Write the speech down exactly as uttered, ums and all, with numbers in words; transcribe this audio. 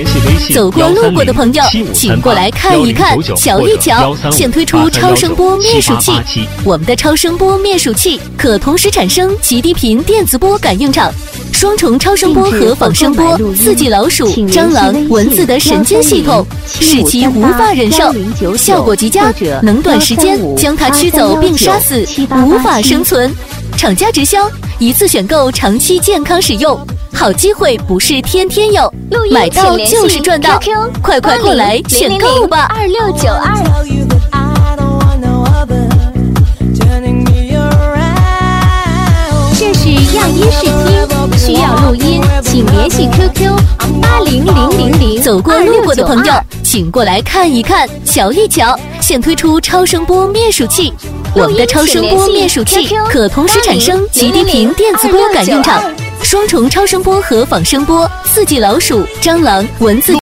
走过路过的朋友，请过来看一看，瞧一瞧。现推出超声波灭鼠器，我们的超声波灭鼠器可同时产生极低频电磁波感应场。双重超声波和仿声波刺激老鼠、蟑螂、蚊子的神经系统，使其无法忍受，效果极佳，能短时间将它驱走并杀死，无法生存。厂家直销，一次选购，长期健康使用，好机会不是天天有，买到就是赚到，快快过来选购吧！ 二六九二。这是样音试听，需要录音，请联系 Q Q 八零零零零。 走过路过的朋友，请过来看一看，瞧一瞧。现推出超声波灭鼠器，我们的超声波灭鼠器可同时产生极低频电磁波感应场，双重超声波和仿声波刺激老鼠、蟑螂、蚊子。